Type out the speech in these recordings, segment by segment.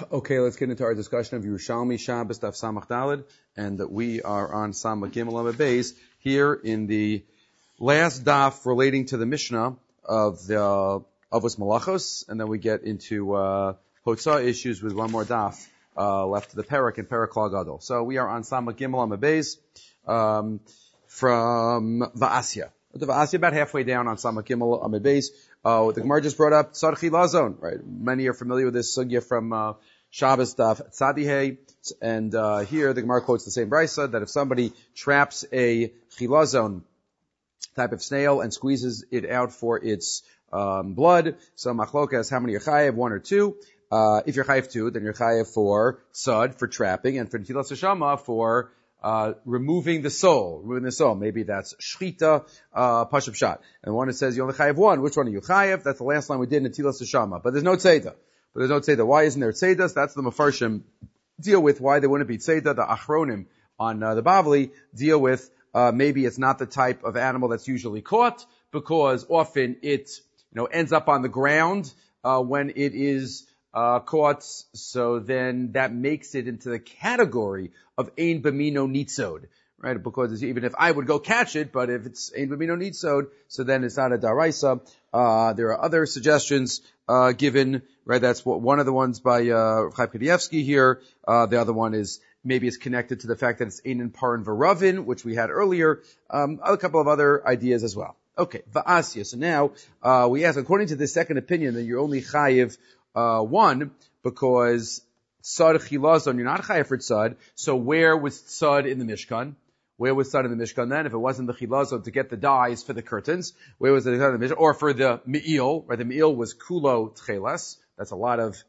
Okay, let's get into our discussion of Yerushalmi Shabbos Daf Samach Daled, and that we are on Samach Gimel Amud Beis here in the last daf relating to the Mishnah of the Avos Malachos, and then we get into Hotzah issues with one more daf left to the Perek and Perek Klal Gadol. So we are on Samach Gimel Amud Beis from Va'asya. The Va'asya about halfway down on Samach Gimel Amud Beis. The Gemara just brought up Tzad Chilazon, right? Many are familiar with this sugya from Shabbos Daf Tzadihei, and here the Gemara quotes the same brisa that if somebody traps a chilazon type of snail and squeezes it out for its blood, so machlokas, how many you're chayev, one or two? If you're chayev two, then you're chayev for tzad, for trapping, and for netilas hashama, for removing the soul. Maybe that's shchita, pashup shot. And one that says you only chayev one. Which one are you chayev? That's the last line we did in netilas hashama. But there's no tzeda. Why isn't there tzedas? That's the Mefarshim deal with why there wouldn't be tzeda. The Achronim on the Bavli deal with maybe it's not the type of animal that's usually caught, because often it ends up on the ground when it is caught. So then that makes it into the category of ein b'mino nitzod, right? Because even if I would go catch it, but if it's ein b'mino nitzod, so then it's not a daraisa. There are other suggestions given, right? That's one of the ones by Chaim Kanievsky here. The other one is maybe it's connected to the fact that it's Ein Paran V'Ravin, which we had earlier. A couple of other ideas as well. Okay, Va'asya. So now we ask, according to this second opinion, that you're only chayiv one, because tzad chilazon, you're not chayiv for tzad. So where was tzad in the Mishkan? Where was tzad in the Mishkan then? If it wasn't the chilazon to get the dyes for the curtains, where was the tzad in the Mishkan? Or for the me'il, right? The me'il was kulo tcheles. That's a lot of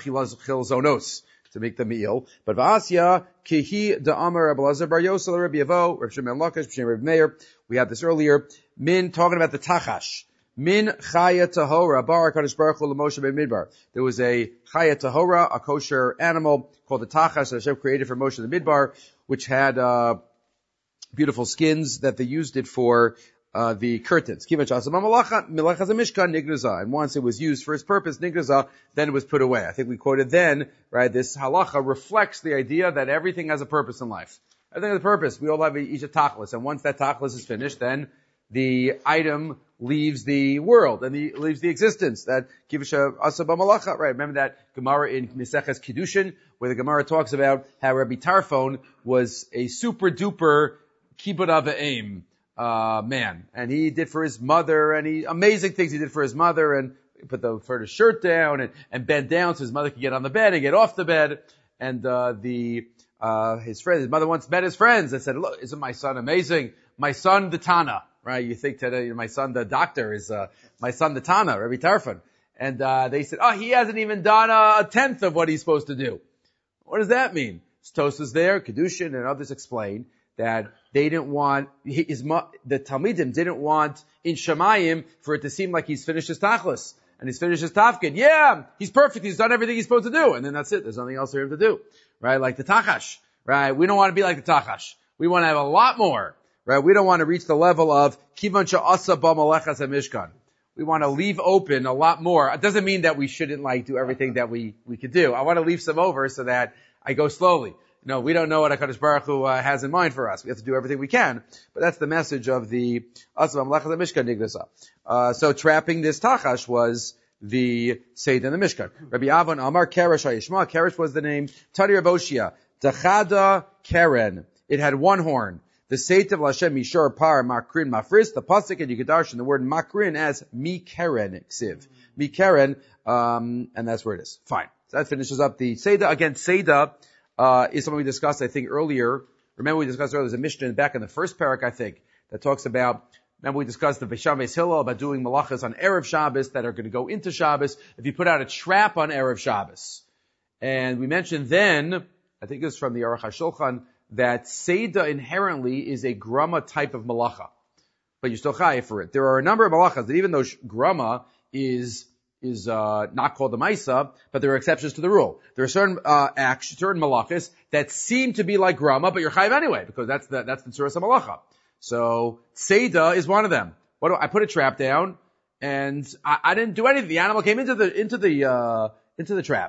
chilazonos to make the me'il. But va'asya kihi da'amar Rabbi Elazar bar Yosel Rabbi Yavo Rabbi Shimon Lakish Rabbi Meir. We had this earlier. Min talking about the tachash. Min chaya tahora bar Kadosh Baruch Hu l'Moshe ben Midbar. There was a chaya tahora, a kosher animal called the tachash that Hashem created for Moshe in the Midbar, which had beautiful skins that they used it for the curtains. And once it was used for its purpose, nignaza, then it was put away. I think we quoted then, right, this halacha reflects the idea that everything has a purpose in life. Everything has a purpose. We all have each a tachlis, and once that tachlis is finished, then the item leaves the world and leaves the existence. That kivusha asaba malacha, right? Remember that Gemara in Meseches Kiddushin, where the Gemara talks about how Rabbi Tarfon was a super duper kibbud ava'im man, and he did for his mother, and amazing things he did for his mother, and he put the furtive shirt down and bent down so his mother could get on the bed and get off the bed. And his mother once met his friends and said, "Look, isn't my son amazing? My son the Tana." Right? You think today, my son the doctor is my son the Tana, Rabbi Tarfon. And they said, "Oh, he hasn't even done a tenth of what he's supposed to do." What does that mean? Tosfos there, Kedushin, and others explain that they didn't want, the Talmidim didn't want in Shemayim for it to seem like he's finished his tachlis and he's finished his tafkid. Yeah, he's perfect. He's done everything he's supposed to do. And then that's it. There's nothing else for him to do. Right? Like the tachash. Right? We don't want to be like the tachash. We want to have a lot more. Right? We don't want to reach the level of kivan sha'asa b'malechas hamishkan. We want to leave open a lot more. It doesn't mean that we shouldn't do everything that we could do. I want to leave some over so that I go slowly. No, we don't know what HaKadosh Baruch Hu has in mind for us. We have to do everything we can. But that's the message of the Asab Malachas HaMishkan Nignasa. So trapping this tachash was the Seder in the Mishkan. Rabbi Avon Amar Keresh HaYishma. Keresh was the name. Tadi Rabboshia. Tachada Keren. It had one horn. The Seitiv Lashem Mishor Par Makrin Mafris. The pasuk and you could darshan the word Makrin as Mikeren Ksiv. Mikeren, and that's where it is. Fine. So that finishes up the Seder. Again, Seder is something we discussed, I think, earlier. Remember we discussed earlier, there's a Mishnah back in the first parak, I think, that talks about, remember we discussed the Bisham Beis Hillel about doing malachas on Erev Shabbos that are going to go into Shabbos if you put out a trap on Erev Shabbos. And we mentioned then, I think it was from the Aruch HaShulchan, that Seder inherently is a grama type of malacha. But you're still chayav for it. There are a number of malachas that even though grama is not called the Maisa, but there are exceptions to the rule. There are certain certain malachas that seem to be like grama, but you're chayiv anyway, because that's the tzuras malacha. So Seder is one of them. I put a trap down, and I didn't do anything. The animal came into the trap.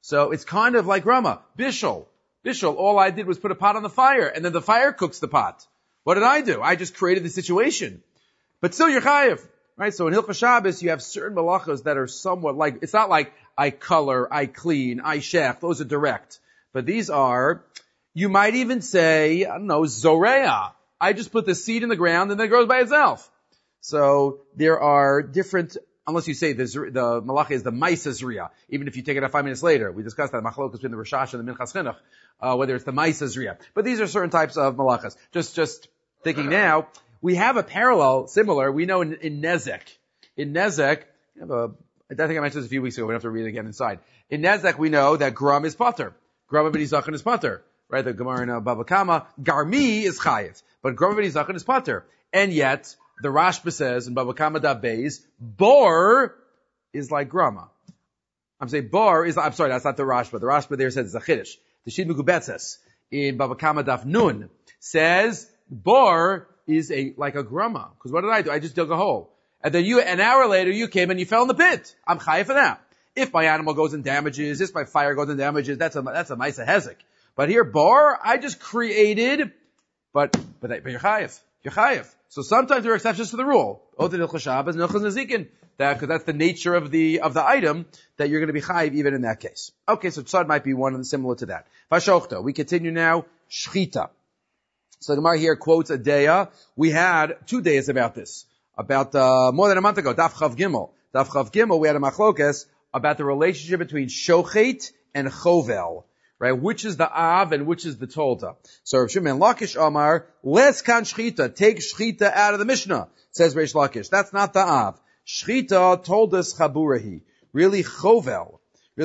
So it's kind of like Rama. Bishul, all I did was put a pot on the fire, and then the fire cooks the pot. What did I do? I just created the situation. But still you're chayiv. Right? So in Hilchos Shabbos, you have certain malachos that are somewhat like, it's not like I color, I clean, I shech. Those are direct. But these are, you might even say, I don't know, zoreah. I just put the seed in the ground and then it grows by itself. So there are different, unless you say the malacha is the Maisa Zriya, even if you take it out 5 minutes later. We discussed that machlokas between the Rashash and the Minchas Chinuch, whether it's the Maisa Zriya. But these are certain types of malachas. Just thinking now, we have a parallel, similar, we know in Nezek. In Nezek, I think I mentioned this a few weeks ago, we don't have to read it again inside. In Nezek, we know that Gram is Pater. Gram B'nizachon is Pater. Right, the Gemara in Bava Kama, Garmi is Chayiv. But Gram B'nizachon is Pater. And yet, the Rashba says in Bava Kama Daf Beis, Bor is like Grama. I'm saying I'm sorry, that's not the Rashba. The Rashba there says it's a Chiddush. The Shid Megubetzes in Bava Kama Daf Nun says, Bor is like a Grama. Because what did I do? I just dug a hole. And then an hour later, you came and you fell in the pit. I'm Chayiv for that. If my animal goes and damages, if my fire goes and damages, that's a Maisa Hezek. But here, Bor, I just created, but you're Chayiv. You're Chayiv. So sometimes there are exceptions to the rule. Oted Hilchos Shabbos and Hilchos Nezikin. Because that's the nature of the item that you're going to be Chayiv even in that case. Okay, so Tzad might be one similar to that. Vashochta. We continue now. Shchita. So the Gemara here quotes a deya. We had 2 days about this. About, more than a month ago. Daf Chav Gimel. Daf Chav Gimel, we had a machlokas about the relationship between Shochet and Chovel. Right? Which is the Av and which is the Tolda. So Rav Shimon Lakish Amar, Les kan Shchita. Take Shchita out of the Mishnah. Says Reish Lakish. That's not the Av. Shchita told us Chaburahi. Really Chovel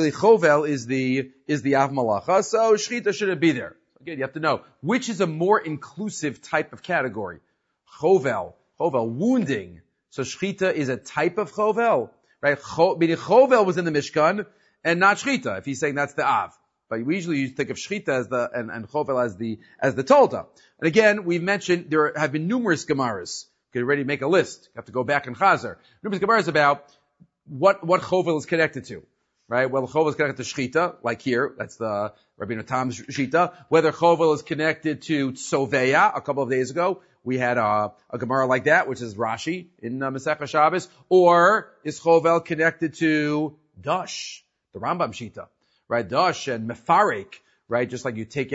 is the Av Malacha. So Shchita shouldn't be there. Again, you have to know which is a more inclusive type of category. Chovel, wounding. So Shchita is a type of Chovel. Right? Meaning Chovel was in the Mishkan and not Shchita. If he's saying that's the Av. But we usually think of Shchita as and Chovel as the Tolda. And again, we've mentioned there have been numerous Gemaras. You can already make a list. You have to go back and Chazer. Numerous Gemaras about what Chovel is connected to. Right? Well, Chovel is connected to Shchita, like here. That's the Rabbeinu Tam's Shchita. Whether Chovel is connected to Tzoveya, a couple of days ago, we had a Gemara like that, which is Rashi in Masechah Shabbos. Or is Chovel connected to Dash, the Rambam Shita? Right, dash and mefarek, right? Just like you take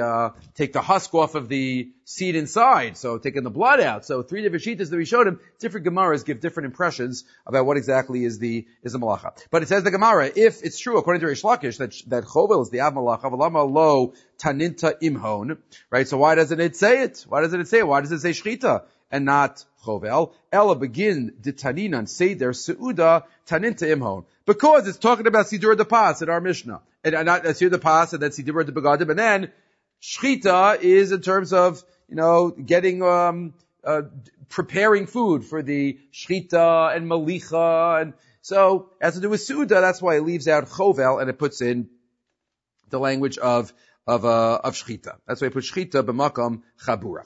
the husk off of the seed inside, so taking the blood out. So 3 different shitas that we showed him, different Gemaras give different impressions about what exactly is the malacha. But it says the Gemara, if it's true according to Reish Lakish that Chovel is the Av Malacha, v'lama lo taninta imhon, right? So why doesn't it say it? Why does it say Shchita and not Chovel? Ella begin the taninan seder seuda taninta imhon. Because it's talking about Siddur de Pas in our Mishnah. And not Siddur de Pas and then Siddur de Begadim. And then Shchita is in terms of, getting, preparing food for the Shchita and Malicha. And so, it has to do with Suda. That's why it leaves out Chovel and it puts in the language of Shchita. That's why it puts Shchita b'makam Chabura.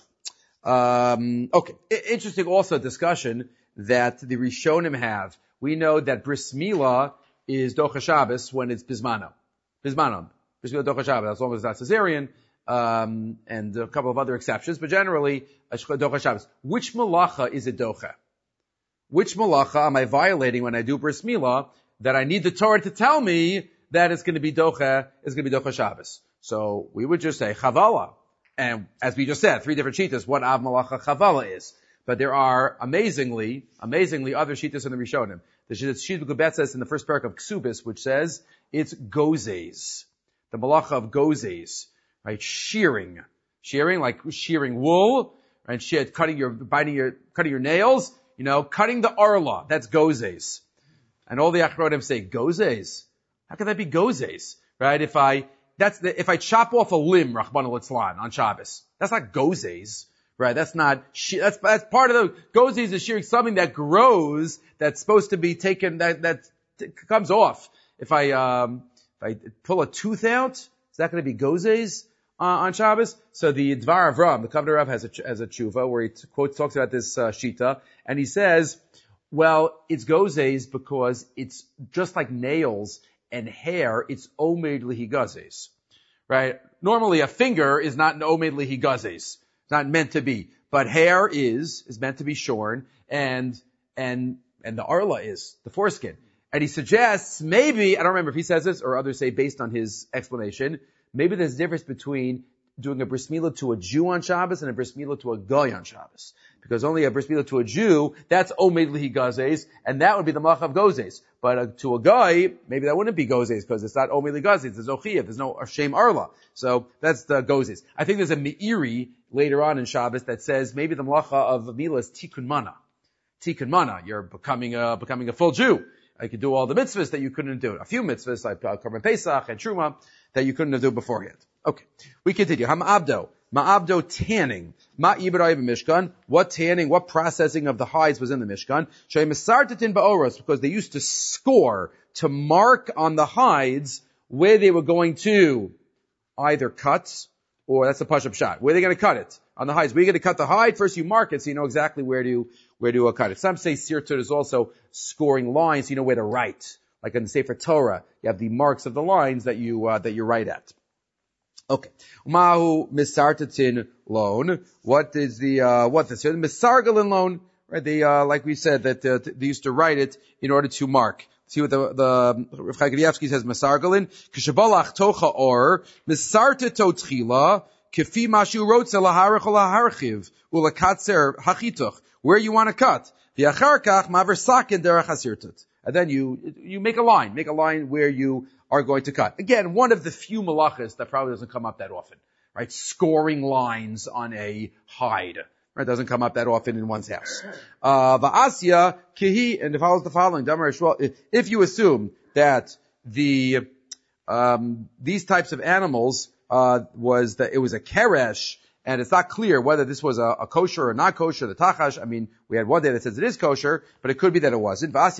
Okay. Interesting also discussion that the Rishonim have. We know that Bris Milah is Docha Shabbos when it's Bismano. Bris Milah Docha Shabbos, as long as it's not Caesarean, and a couple of other exceptions, but generally, Docha Shabbos. Which malacha is it Docha? Which malacha am I violating when I do Bris Milah that I need the Torah to tell me that it's going to be Docha Shabbos? So we would just say Chavala. And as we just said, 3 different shitas, what Av Malacha Chavala is. But there are amazingly other shitas in the Rishonim. The Shid Megubetzes in the first parak of Ksubis, which says it's gozes, the malacha of gozes, right? Shearing, like shearing wool, right? Cutting your nails, cutting the arla. That's gozes. And all the Achronim say gozes. How can that be gozes, right? If I chop off a limb, Rachmana litzlan, on Shabbos, that's not gozes. Right, that's part of the gozes is shearing something that grows, that's supposed to be taken, that comes off. If I pull a tooth out, is that going to be gozes on Shabbos? So the Dvar Avram, the Kavner Rav has a tshuva where he talks about this shita, and he says, well, it's gozes because it's just like nails. and hair, it's omed lihigazes. Right? Normally a finger is not an omed lihigazes. It's not meant to be. But hair is meant to be shorn, and the arla is, the foreskin. And he suggests, maybe, I don't remember if he says this or others say based on his explanation, maybe there's a difference between doing a bris milah to a Jew on Shabbos and a bris milah to a Goy on Shabbos. Because only a bris milah to a Jew, that's omed lihigazes, and that would be the malach of gozes. But to a Goy, maybe that wouldn't be gozes, because it's not omed lihigazes, there's no chiyuv, there's no shame arla. So that's the gozes. I think there's a me'iri later on in Shabbos that says maybe the malacha of milah is tikkun mana. Tikkun mana, you're becoming a full Jew. You can do all the mitzvahs that you couldn't do. A few mitzvahs like Korban Pesach and Truma that you couldn't have done beforehand. Okay, we continue. Ma'abdo tanning. Ma'ibrai b'mishkan. What tanning, what processing of the hides was in the Mishkan? She'misartatin ba'oros, because they used to score, to mark on the hides where they were going to either cut, or that's a push-up shot. Where are they going to cut it? On the hides. Where are you going to cut the hide? First you mark it so you know exactly where to cut it. Some say sirtut is also scoring lines so you know where to write. Like in the Sefer Torah, you have the marks of the lines that you write at. Okay. Mahu misartatin loan. What is the misargalin loan? Right? They, like we said, that they used to write it in order to mark. See what the Rav Chaim Kanievsky says, misargalin. Kishabalach tocha or, misartato tchila, kifi mashu rotze laharach laharchiv, ulakatzer hachituch. Where you want to cut. V'acharkach maver sakin derech hasirtut. And then you make a line where you are going to cut. Again, one of the few malachas that probably doesn't come up that often, right? Scoring lines on a hide, right? Doesn't come up that often in one's house. Va'asya kihi, and it follows the following. If you assume that these types of animals, it was a keresh, and it's not clear whether this was a kosher or not kosher, the tachash. I mean, we had one day that says it is kosher, but it could be that it wasn't. If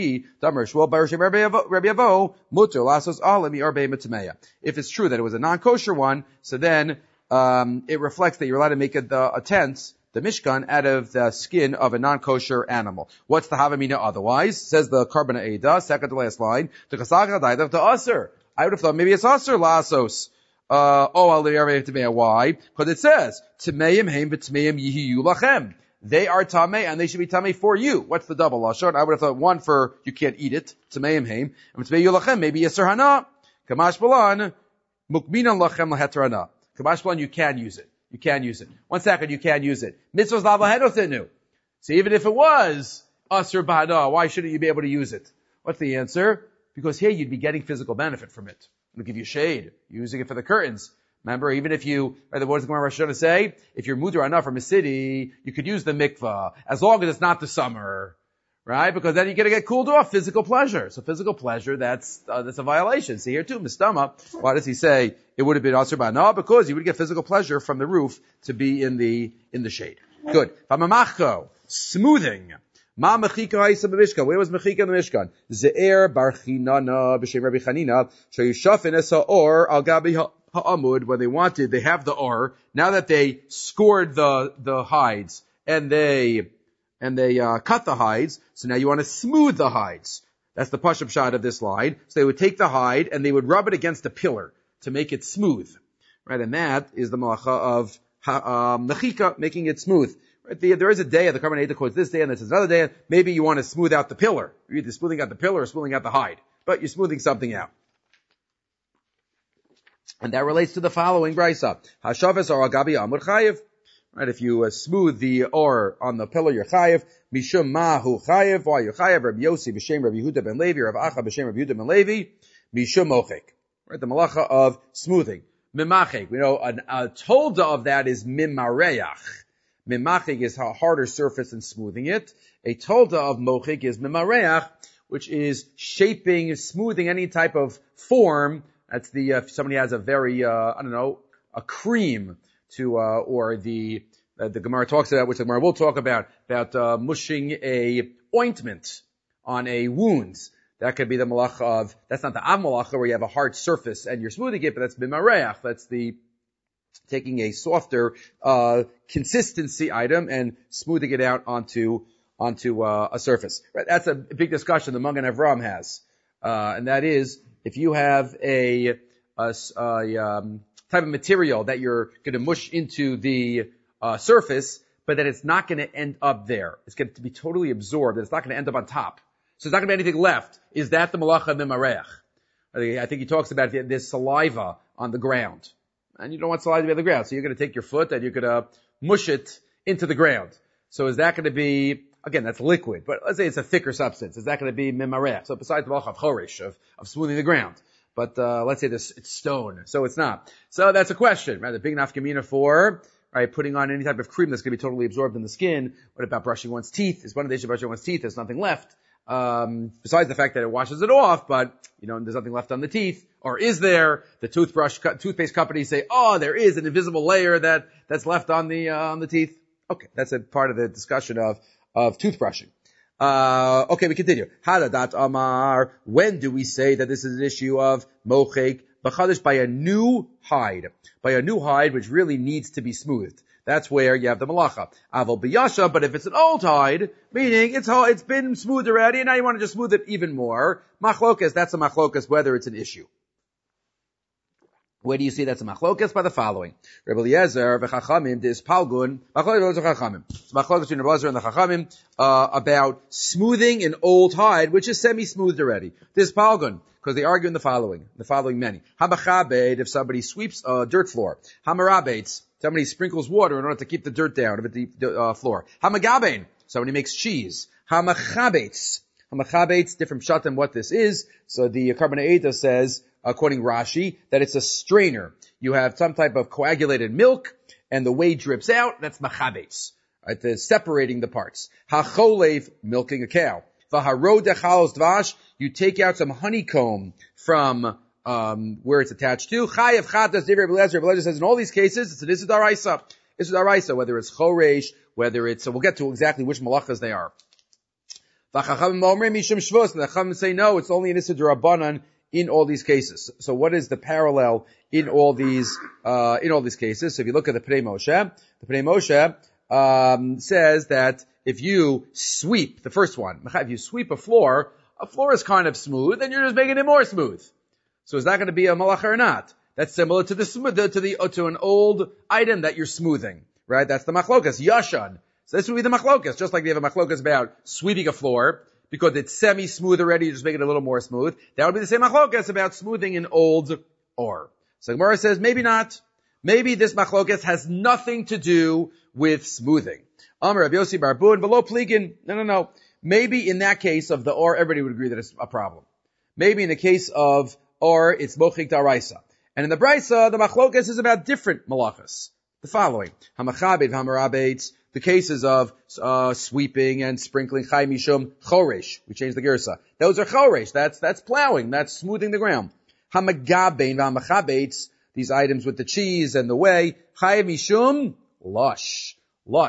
it's true that it was a non-kosher one, so then it reflects that you're allowed to make a tent, the mishkan, out of the skin of a non-kosher animal. What's the havamina otherwise? Says the Karbana Eda, second to last line, the aser. I would have thought maybe it's aser lasos. Why? Because it says, Tmeim heim v'tmeim yihiyu lachem. They are tamei and they should be tamei for you. What's the double lashon? I would have thought one for you can't eat it, Tmeim heim, and v'tmeim lachem, maybe yisur hana. Kamash balan, mukminan lachem lahetarana. Kamash balan, you can use it. You can use it. 1 second, you can use it. Mitzvahs lavahedothinu. So even if it was asur b'hada, why shouldn't you be able to use it? What's the answer? Because here you'd be getting physical benefit from it. It'll give you shade. You're using it for the curtains. Remember, even if you, what does the Gemara Rosh Hashanah say? If you're mudar enough from a city, you could use the mikvah, as long as it's not the summer. Right? Because then you're gonna get cooled off, physical pleasure. So physical pleasure, that's a violation. See here too, Mistama, why does he say it would have been asur b'hana? Because you would get physical pleasure from the roof to be in the shade. Good. Famamachko, smoothing. Ma mechika ha'isa b'mishkan. Where was mechika in the Mishkan? Ze'er bar chinana b'shem Rabbi Chanina sheyushafin es ha'or al gabi ha'amud. When they wanted, they have the or. Now that they scored the hides and they cut the hides, so now you want to smooth the hides. That's the push-up shot of this line. So they would take the hide and they would rub it against a pillar to make it smooth. Right? And that is the malacha of mechika, making it smooth. There is a day, the Karbon Eidah quotes this day, and there's another day, maybe you want to smooth out the pillar. You're either smoothing out the pillar or smoothing out the hide. But you're smoothing something out. And that relates to the following brisa. Hashavas or agabi amud chayev. Right, if you smooth the or on the pillar, you're chayev. Mishum mahu chayev. Why you're chayev? Rabbi Yossi b'shem Rabbi Yehuda ben Levi. Rabbi Acha b'shem Rabbi Yehuda ben Levi. Mishum mochek. Right, the malacha of smoothing. Mimachek. We know a tolda of that is mimareach. Mimachik is a harder surface than smoothing it. A tolda of mochik is mimareach, which is shaping, smoothing any type of form. That's if somebody has a very, a cream to, or the Gemara talks about, which the Gemara will talk about mushing a ointment on a wound. That could be the malacha of, that's not the av malacha where you have a hard surface and you're smoothing it, but that's mimareach. That's taking a softer consistency item and smoothing it out onto a surface. Right? That's a big discussion the Magen Avraham has, and that is if you have a type of material that you're going to mush into the surface, but that it's not going to end up there. It's going to be totally absorbed, and it's not going to end up on top. So there's not going to be anything left. Is that the malacha mimareach? I think he talks about there's saliva on the ground. And you don't want saliva to be on the ground. So you're going to take your foot and you're going to mush it into the ground. So is that going to be, again, that's liquid, but let's say it's a thicker substance. Is that going to be mimareach? So besides the malacha of chorish, of smoothing the ground. But let's say it's stone. So it's not. So that's a question, right? The big nafkamina for, right, putting on any type of cream that's going to be totally absorbed in the skin. What about brushing one's teeth? Is one of the issues brushing one's teeth? There's nothing left. Besides the fact that it washes it off, but, there's nothing left on the teeth. Or is there? The toothpaste companies say, oh, there is an invisible layer that's left on the teeth. Okay, that's a part of the discussion of toothbrushing. Okay, we continue. Hadadat Amar. When do we say that this is an issue of mochek b'chadash, by a new hide? By a new hide, which really needs to be smoothed. That's where you have the malacha. Aval biyasha, but if it's an old hide, meaning it's been smoothed already, and now you want to just smooth it even more, machlokas, that's a machlokas, whether it's an issue. Where do you see that's a machlokas? By the following. Rebbe Eliezer v'chachamim dis palgun, machlokas v'chachamim. It's machlokas between Rebbe Eliezer and the chachamim, about smoothing an old hide, which is semi-smoothed already. This palgun, because they argue in the following many. Hamachabed, if somebody sweeps a dirt floor. Hamarabates, somebody sprinkles water in order to keep the dirt down of the floor. Hamagabein, somebody makes cheese. Hamachabates, different pshat than what this is. So the Karbanei Eida says, according Rashi, that it's a strainer. You have some type of coagulated milk, and the whey drips out. That's machabates, right? The separating the parts. Hacholev, milking a cow. V'harod dechalos dvash, you take out some honeycomb from where it's attached to. Chayav chatas divrei Rebbe Eliezer says in all these cases it's an issur d'oraisa. Issur d'oraisa, whether it's choresh, whether it's, so we'll get to exactly which malachas they are. V'chachamim omrim mishum shvus, and the chachamim say no, it's only an issur d'Rabbanan in all these cases. So what is the parallel in all these cases? So if you look at the Pnei Moshe says that if you sweep, the first one, if you sweep a floor is kind of smooth, and you're just making it more smooth. So is that going to be a malacha or not? That's similar to an old item that you're smoothing, right? That's the machlokas, yashan. So this would be the machlokas, just like we have a machlokas about sweeping a floor, because it's semi-smooth already, you just make it a little more smooth. That would be the same machlokas about smoothing an old ore. So Gemara says, maybe not. Maybe this machlokas has nothing to do with smoothing. Amar Rav Yossi bar Bun, v'lo pligin. No. Maybe in that case of the or, everybody would agree that it's a problem. Maybe in the case of or, it's mochik d'oraisa. And in the brisa, the machlokas is about different malachas. The following. Hamachabed, hamarabetz, the cases of sweeping and sprinkling, chay mishum, choresh. We changed the girsa. Those are choresh. That's plowing. That's smoothing the ground. Hamagabein, hamachabetz, these items with the cheese and the whey, chay mishum, lush.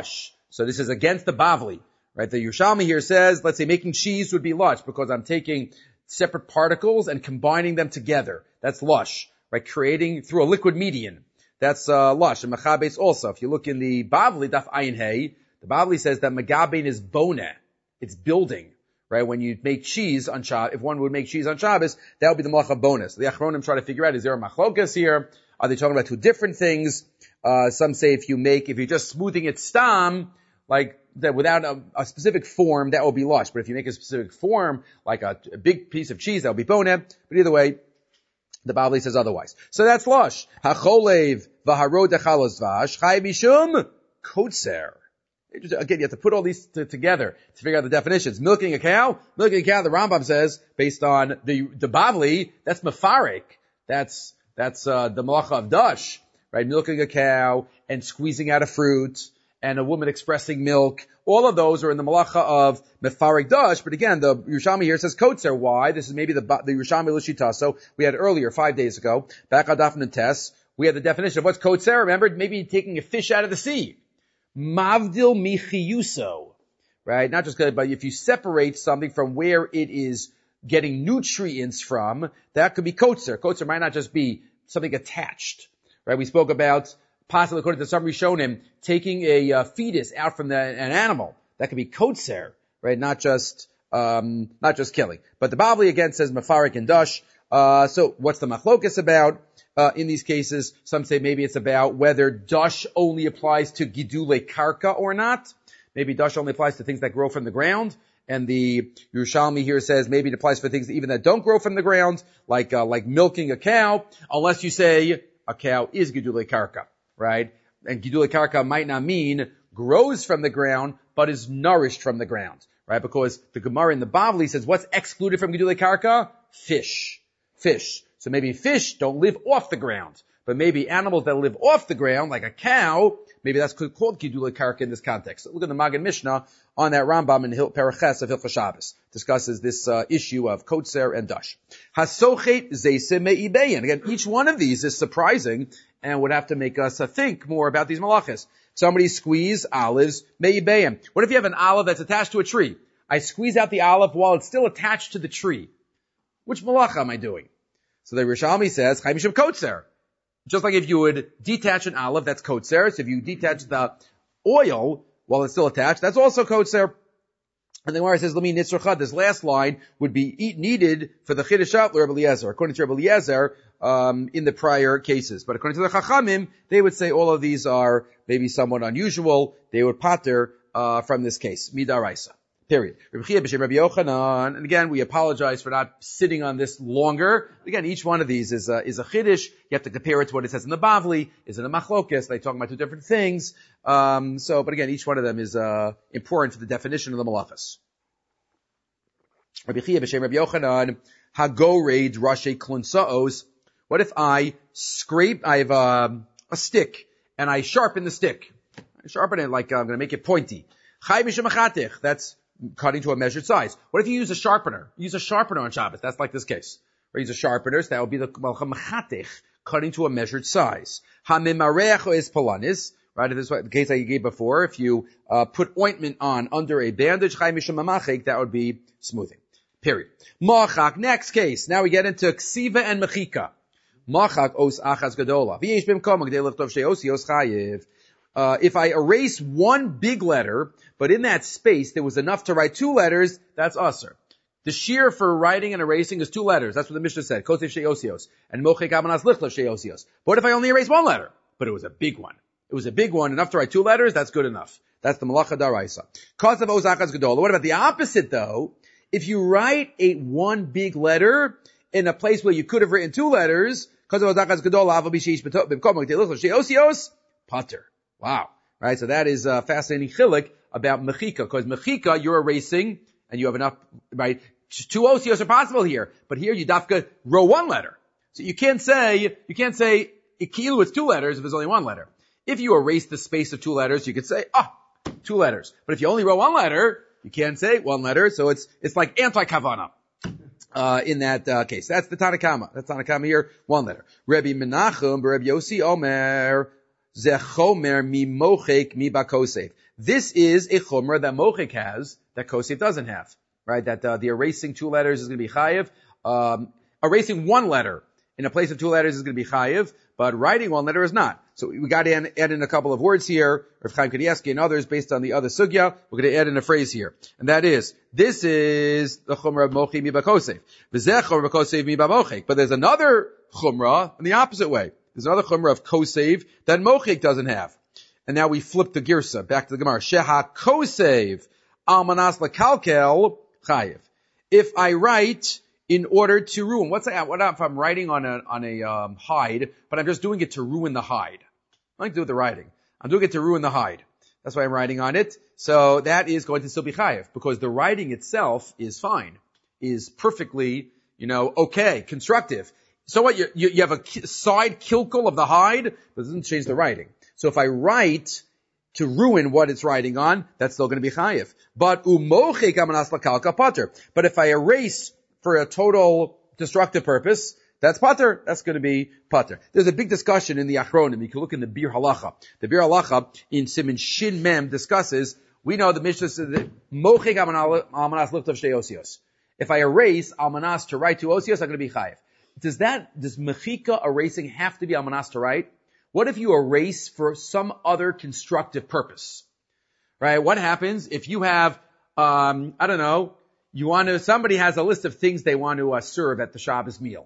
So this is against the Bavli, right? The Yerushalmi here says, let's say making cheese would be lush because I'm taking separate particles and combining them together. That's lush, right? Creating through a liquid medium. That's lush. And Machabes also. If you look in the Bavli, Daf Ayin Hey, the Bavli says that Magabein is boneh. It's building, right? When you make cheese on Shabbos, if one would make cheese on Shabbos, that would be the malacha bonus. The Achronim try to figure out, is there a machlokas here? Are they talking about two different things? Some say if you're just smoothing it stam, like that without a specific form, that will be lush. But if you make a specific form, like a big piece of cheese, that will be boneh. But either way, the Bavli says otherwise. So that's lush. Hacholev v'harod dechalos dvash chay mishum kotzer. Again, you have to put all these together to figure out the definitions. Milking a cow, the Rambam says, based on the Bavli, that's mefarik. That's the malacha of dash, right? Milking a cow and squeezing out a fruit and a woman expressing milk. All of those are in the malacha of mefarik dash. But again, the Yerushalmi here says kotzer. Why? This is maybe the Yerushalmi l'shita. So we had earlier, 5 days ago, back on Daf Nutes, we had the definition of what's kotzer. Remember, maybe taking a fish out of the sea. Mavdil michiyuso, right? Not just good, but if you separate something from where it is getting nutrients from, that could be kotzer. Kotzer might not just be something attached, right? We spoke about, possibly according to some Rishonim, taking a fetus out from an animal. That could be kotzer, right? Not just killing. But the Bavli again says mefarik and dash. So what's the machlokas about? In these cases, some say maybe it's about whether dash only applies to gidule karka or not. Maybe dash only applies to things that grow from the ground. And the Yerushalmi here says maybe it applies for things even that don't grow from the ground, like milking a cow, unless you say a cow is gidule karka, right? And gidule karka might not mean grows from the ground, but is nourished from the ground, right? Because the Gemara in the Bavli says what's excluded from gidule karka? Fish. So maybe fish don't live off the ground, but maybe animals that live off the ground, like a cow, maybe that's called gidule karka in this context. So look at the Magen Mishnah on that Rambam in Paraches of Hilchos Shabbos, discusses this issue of kotzer and dash. Hasochet zeise me'ibein. Again, each one of these is surprising and would have to make us think more about these malachas. Somebody squeeze olives me'ibein. What if you have an olive that's attached to a tree? I squeeze out the olive while it's still attached to the tree. Which malacha am I doing? So the Rishalmi says, Chai Mishum Kotzer. Just like if you would detach an olive, that's Kotzer. So if you detach the oil while it's still attached, that's also Kotzer. And the Gemara says, Lami Nitzrachad, this last line would be needed for the Chiddush Rebbe Eliezer, according to Rebbe Eliezer, in the prior cases. But according to the Chachamim, they would say all of these are maybe somewhat unusual. They would pater, from this case. Midaraisa. Period. And again, we apologize for not sitting on this longer. Again, each one of these is a chiddush. You have to compare it to what it says in the Bavli. Is it a machlokes? They talk about two different things. But again, each one of them is important for the definition of the malachas. Rabbi Chia b'shem Rabbi Yochanan, hagored rashi klunsaos. What if I have a stick and I sharpen the stick? I sharpen it like I'm going to make it pointy. Chai b'shem achatich. That's cutting to a measured size. What if you use a sharpener? Use a sharpener on Shabbos. That's like this case. Or use a sharpener, so that would be the machatich, cutting to a measured size. Hamimareach is polanis, right? This is the case I gave before. If you put ointment on under a bandage, that would be smoothing. Period. Machak, next case. Now we get into ksiva and mechika. Machak os achas gadola. V'yesh bimkom g'dei lichtov she'osios chayiv. If I erase one big letter, but in that space there was enough to write two letters, that's usher. The shear for writing and erasing is two letters. That's what the Mishnah said. Kosev she'osios. And mochek amanas lichtov she'osios. But what if I only erase one letter? But it was a big one. It was a big one, enough to write two letters, that's good enough. That's the malacha daraisa. Kosev os achas gadola. What about the opposite though? If you write one big letter in a place where you could have written two letters, kosev os achas gadola, avo b'sheish b'kom g'dei lichtov she'osios, pater. Wow. Right? So that is a fascinating chilik about mechika, because mechika, you're erasing, and you have enough, right? Two osios are possible here, but here you dafka row one letter. So you can't say ikilu it's two letters if there's only one letter. If you erase the space of two letters, you could say, two letters. But if you only row one letter, you can't say one letter, so it's like anti-kavana. In that case. That's the Tanakama. That's Tanakama here, one letter. Rabbi Menachem, Rabbi Yossi Omer, Zechomer mi mochek mi ba kosev. This is a chomer that mochek has that kosev doesn't have, right? That the erasing two letters is going to be chayiv. Erasing one letter in a place of two letters is going to be chayiv, but writing one letter is not. So we got to add in a couple of words here, Rav Chaim Kanievsky and others based on the other sugya. We're going to add in a phrase here, and that is, this is the chomer of mochek mi ba kosev. V'zeh chomer kosev mi ba mochek. But there's another chumrah in the opposite way. There's another chumrah of kosev that mochik doesn't have. And now we flip the girsa back to the Gemara. Sheha kosev almanas lakalkel chayiv. If I write in order to ruin, what if I'm writing on a hide, but I'm just doing it to ruin the hide? I like to do with the writing. I'm doing it to ruin the hide. That's why I'm writing on it. So that is going to still be chayiv, because the writing itself is fine, is perfectly, okay, constructive. So what, you have a side kilkel of the hide, but it doesn't change the writing. So if I write to ruin what it's writing on, that's still going to be chayiv. But umochek amanas lakalka pater. But if I erase for a total destructive purpose, that's pater. That's going to be pater. There's a big discussion in the Achronim. You can look in the Bir Halacha. The Bir Halacha in Siman Shin Mem discusses, we know the Mishnah says that mochek amanas lichtov shtei osios. If I erase almanas to write two osios, I'm going to be chayiv. Does mechika erasing have to be almanas to write? What if you erase for some other constructive purpose? Right? What happens if you have, somebody has a list of things they want to serve at the Shabbos meal.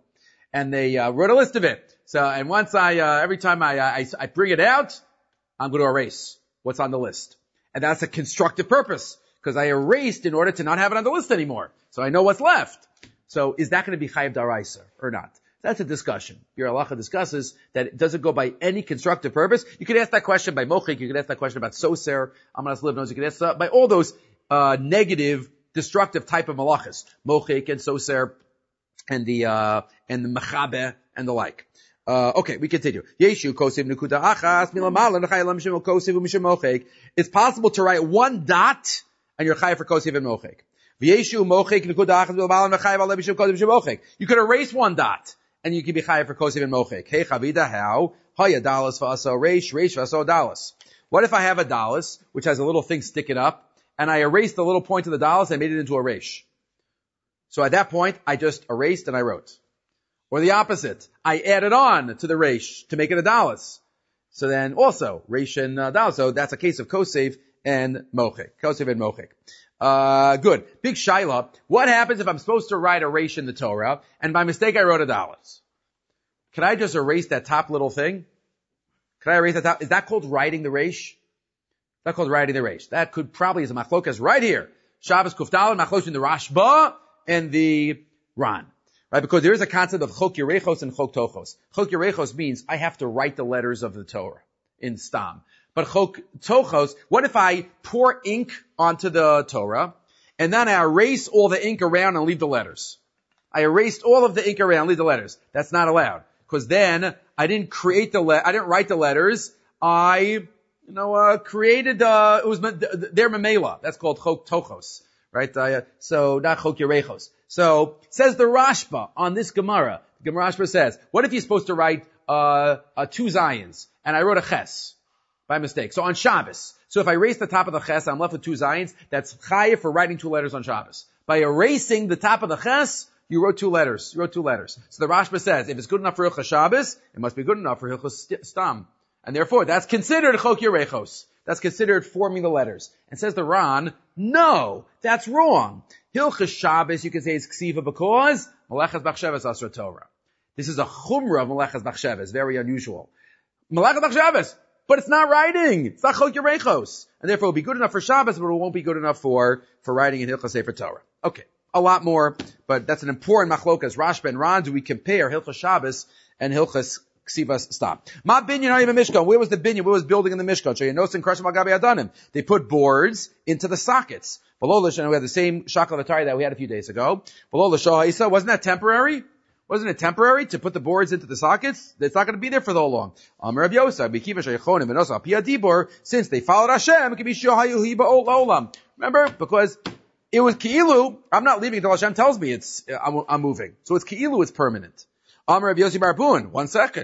And they wrote a list of it. So, and once every time I bring it out, I'm going to erase what's on the list. And that's a constructive purpose, because I erased in order to not have it on the list anymore. So I know what's left. So is that going to be chayiv daraisa or not? That's a discussion. Your halacha discusses that it doesn't go by any constructive purpose. You could ask that question by mochik. You could ask that question about soser. Amanas liv knows. You could ask by all those negative, destructive type of malachas, mochik and soser, and the mechabe and the like. Okay, we continue. Yeshu kosiv nukuda achas milamala nechayel mishim kosiv umishim mochik. It's possible to write one dot and you're chayav for kosiv and mochik. V'yeshu mochik nukuda achas milamala nechayel mishim kosiv umishim mochik. You could erase one dot and you can be chayav for kosiv and mochik. Hey chavida, how? Haya dalas v'aso reish v'aso dalas. What if I have a dalas which has a little thing sticking up and I erased the little point of the dalas and made it into a reish? So at that point, I just erased and I wrote. Or the opposite. I added on to the reish to make it a dalas. So then also, reish and dalas. So that's a case of kosev and mochik. Kosev and mochik. Good. Big shaila. What happens if I'm supposed to write a reish in the Torah and by mistake I wrote a dalas? Can I just erase that top little thing? Can I erase that top? Is that called writing the reish? That's called writing the reish. That could probably is a machlokas right here. Shabbos Kufdal, machlokas in the Rashba and the Ran. Right? Because there is a concept of chok yerechos and chok tochos. Chok yerechos means I have to write the letters of the Torah in stam. But chok tochos, what if I pour ink onto the Torah and then I erase all the ink around and leave the letters? I erased all of the ink around and leave the letters. That's not allowed. Because then I didn't write the letters. I created, it was their memela. That's called chok tochos. Right? So not chok yerechos. So, says the Rashba on this Gemara. The Gemara Rashba says, what if you're supposed to write, 2 zayins, and I wrote a ches by mistake? So on Shabbos. So if I erase the top of the ches, I'm left with 2 zayins. That's chayiv for writing 2 letters on Shabbos. By erasing the top of the ches, you wrote 2 letters. So the Rashba says, if it's good enough for Hilchos Shabbos, it must be good enough for Hilchos Stam. And therefore, that's considered chok yerechos. That's considered forming the letters. And says the Ran, no, that's wrong. Hilchos Shabbos, you can say it's ksiva because Melechas Bachshavas Asra Torah. This is a chumrah of Melechas Bachshavas, very unusual. Melechas Bachshavas, but it's not writing. It's not chok yerechos. And therefore it'll be good enough for Shabbos, but it won't be good enough for writing in Hilchos Sefer Torah. Okay, a lot more, but that's an important machlokas. Rashba and Ran, do we compare Hilchos Shabbos and Hilchos Ksivas Stop. Ma binyan harim Mishkan. Where was the binyan? Where was building in the Mishkan? So you know, in Krashim Agabi Adanim. They put boards into the sockets. Below and we had the same shakal atari that we had a few days ago. Below l'shah wasn't that temporary? Wasn't it temporary to put the boards into the sockets? It's not going to be there for so long. Amar Rav Yosef, Bikiva Shechonim and Osa Pia Dibor. Since they followed Hashem, it can be Shohayu Hiba Olam. Remember, because it was Ki'ilu. I'm not leaving until Hashem tells me I'm moving. So it's Ki'ilu. It's permanent. Amar Rav Yossi Barbun, 1 second.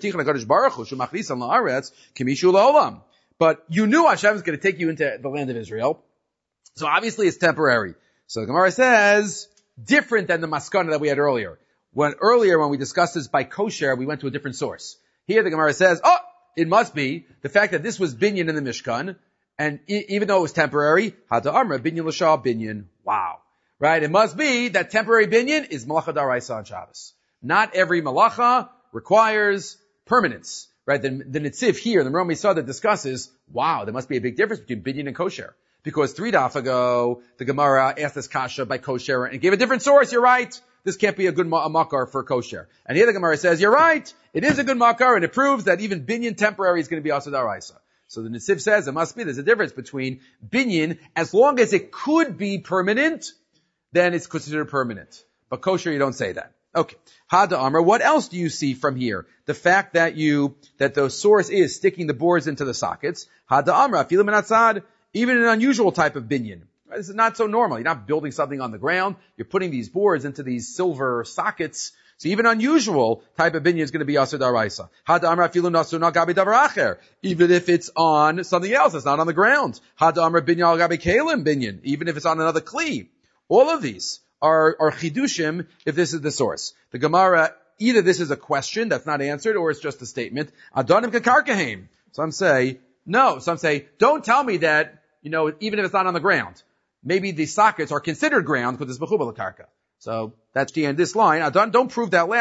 But you knew Hashem was going to take you into the land of Israel. So obviously it's temporary. So the Gemara says, different than the maskana that we had earlier. When we discussed this by kosher, we went to a different source. Here the Gemara says, it must be the fact that this was binyan in the Mishkan, and even though it was temporary, hada amra binyan l'shah binyan. Wow. Right? It must be that temporary binyan is malacha daraisa on Shabbos. Not every malacha requires permanence, right? The Netziv here, the Rambam Yisrael discusses, wow, there must be a big difference between binyan and kosher. Because 3 daf ago, the Gemara asked this kasha by kosher and gave a different source. You're right. This can't be a good makar for kosher. And here the Gemara says, you're right. It is a good makar and it proves that even binyan temporary is going to be asad daraisa. So the Netziv says there's a difference between binyan, as long as it could be permanent, then it's considered permanent. But kosher, you don't say that. Okay. Hada Amr, what else do you see from here? The fact that the source is sticking the boards into the sockets. Hada Amr, afilim minatzad, even an unusual type of binyan. Right? This is not so normal. You're not building something on the ground. You're putting these boards into these silver sockets. So even unusual type of binyan is going to be asur daraisa. Hada Amr, afilim nasuna gabi davar acher. Even if it's on something else, it's not on the ground. Hada Amr, binyan al gabi kelim binyan. Even if it's on another kli. All of these are chidushim if this is the source. The Gemara, either this is a question that's not answered or it's just a statement. Adonim kakarkahem. Some say, no. Some say, don't tell me that, even if it's not on the ground. Maybe the sockets are considered ground because it's mechubal karka. So that's the end. This line. Don't prove that last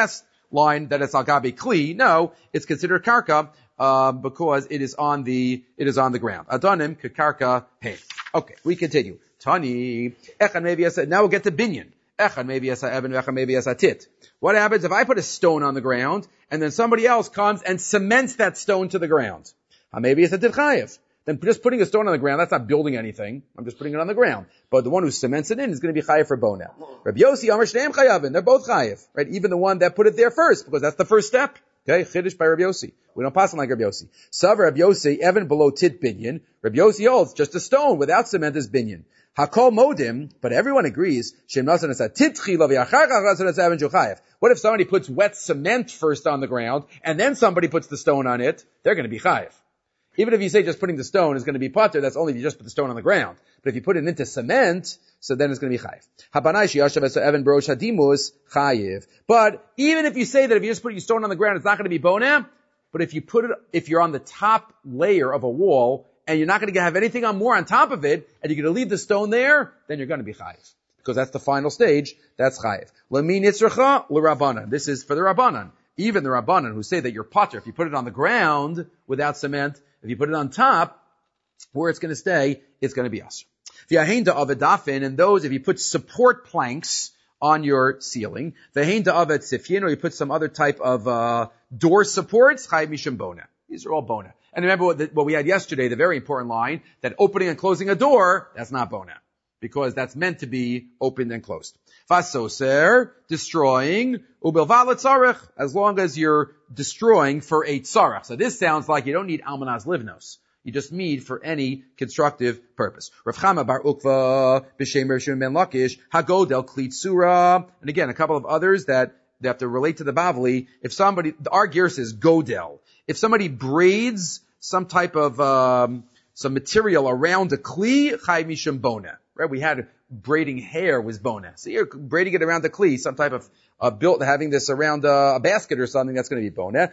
line that it's al-gabi kli. No, it's considered karka, because it is on the ground. Adanim kakarka hey. Okay, we continue. Tani, echan maybe yasa, now we'll get to binyan. Echan maybe yasa eben, echan maybe yasa tit. What happens if I put a stone on the ground, and then somebody else comes and cements that stone to the ground? Maybe it's a tit chayev. Then just putting a stone on the ground, that's not building anything. I'm just putting it on the ground. But the one who cements it in is going to be chayev for bona. Rabbi Yossi, Amar Shneim chayavin. They're both chayev, right? Even the one that put it there first, because that's the first step. Okay, chiddush by Rabbi Yossi. We don't pass on like Rabbi Yossi. Savar Rabbi Yossi, Evan below tit binyan. Rabbi Yossi holds just a stone without cement is binyan. Hakol modim, but everyone agrees. Shem nasan es tit chilav yachar nasan es evan juchayev. What if somebody puts wet cement first on the ground and then somebody puts the stone on it? They're going to be chayev. Even if you say just putting the stone is going to be pater, that's only if you just put the stone on the ground. But if you put it into cement, so then it's going to be chayiv. Habanai sheyashav es evan brosh hadimus chayiv. But even if you say that if you just put your stone on the ground, it's not going to be bona. But if you're on the top layer of a wall and you're not going to have anything more on top of it, and you're going to leave the stone there, then you're going to be chayiv. Because that's the final stage. That's chayiv. Lamin yitzracha l'Rabbanan. This is for the Rabbanan. Even the Rabbanan who say that you're pater, if you put it on the ground without cement, if you put it on top, where it's going to stay, it's going to be asr. V'yahinda avedafin, and those, if you put support planks on your ceiling, v'yahinda aved sifyin, or you put some other type of door supports, chayiv mishum bona. These are all bona. And remember what we had yesterday, the very important line, that opening and closing a door, that's not bona. Because that's meant to be opened and closed. Vasoser, destroying, ubelvalat tzarech, as long as you're destroying for a tzarech. So this sounds like you don't need almanaz livnos. You just need for any constructive purpose. Rav Chama bar Ukva, b'shem Rav Shimon ben Lakish, hagodel klitsura, and again, a couple of others that they have to relate to the Bavli. If somebody, our gear says godel. If somebody braids some type of, some material around a kli, chai mishum bona. Right? We had braiding hair was bona. So you're braiding it around the kli, some type of built, having this around a basket or something, that's going to be bona.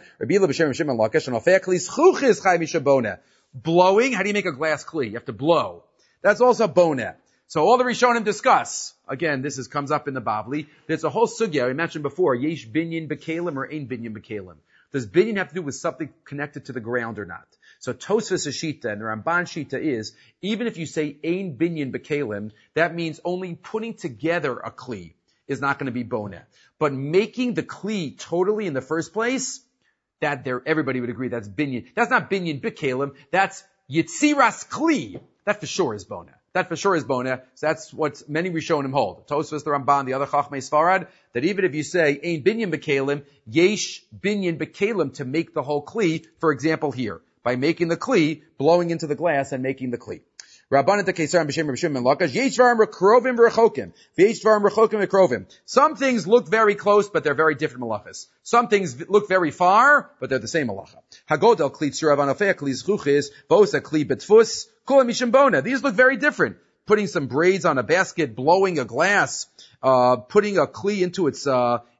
Blowing, how do you make a glass kli? You have to blow. That's also bona. So all the Rishonim discuss. Again, this comes up in the Bavli. There's a whole sugya, I mentioned before, yesh binyan bekalim or ein binyan bekalim. Does binyan have to do with something connected to the ground or not? So Tosfos Shita and the Ramban Shita is, even if you say ein binyan bekalim, that means only putting together a kli is not going to be bona. But making the kli totally in the first place, everybody would agree that's binyan. That's not binyan bekalim, that's yitziras kli. That for sure is bona. That for sure is bona. So that's what many Rishonim hold. Tosfos, the Ramban, the other Chachmei Sfarad, that even if you say ein binyan bekalim, yesh binyan bekalim to make the whole kli, for example here, by making the kli, blowing into the glass and making the kli. Rabbanan Kesarim b'shem Rav Shimon ben Lakish, yesh dvarim rekrovim v'rechokim, v'yesh dvarim rechokim v'krovim. Some things look very close, but they're very different malachas. Some things look very far, but they're the same malacha. Hagodel kli tzura v'anofei kli zchuchis, vosa kli betfus, kol mishim bona. These look very different. Putting some braids on a basket, blowing a glass, putting a kli into its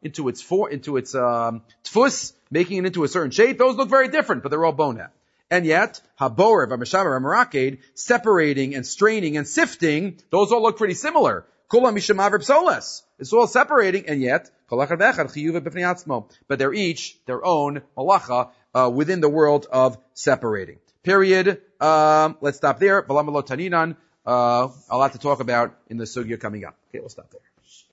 tfus, making it into a certain shape. Those look very different, but they're all bona. And yet, haborev, hamashavar, hamaraked, separating and straining and sifting, those all look pretty similar. Kula mishamaver psolas. It's all separating, and yet, but they're each their own malacha within the world of separating. Period. Let's stop there. A lot to talk about in the sugya coming up. Okay, we'll stop there.